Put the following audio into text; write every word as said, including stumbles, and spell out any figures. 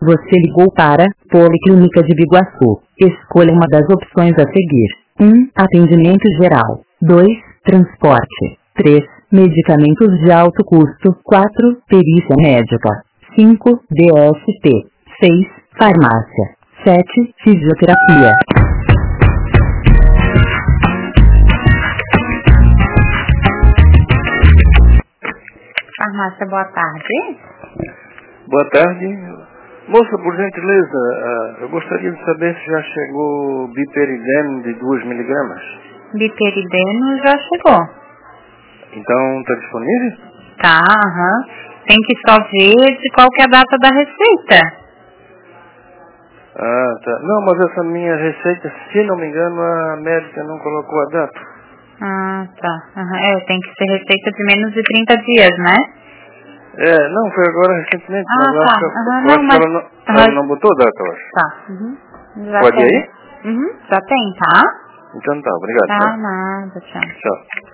Você ligou para Policlínica de Biguaçu. Escolha uma das opções a seguir. um. Atendimento geral. dois. Transporte. três. Medicamentos de alto custo. quatro. Perícia médica. cinco. D S T. seis. Farmácia. sete. Fisioterapia. Farmácia, boa tarde. Boa tarde. Moça, por gentileza, uh, eu gostaria de saber se já chegou biperideno de dois miligramas. Biperideno já chegou. Então, está disponível? Tá, aham. Tem que só ver de qual que é a data da receita. Ah, tá. Não, mas essa minha receita, se não me engano, a médica não colocou a data. Ah, tá. Uhum. É, tem que ser receita de menos de trinta dias, né? É, não, foi agora recentemente, Ah, mas eu tá. acho que, Uhum, eu não, acho mas... que ela, não, Uhum. ela não botou data, eu acho. Tá. Uhum. Já Pode tem. ir aí? Uhum. Já tem, tá? Então tá, obrigado. Tá, Tchau. nada, tchau. Tchau.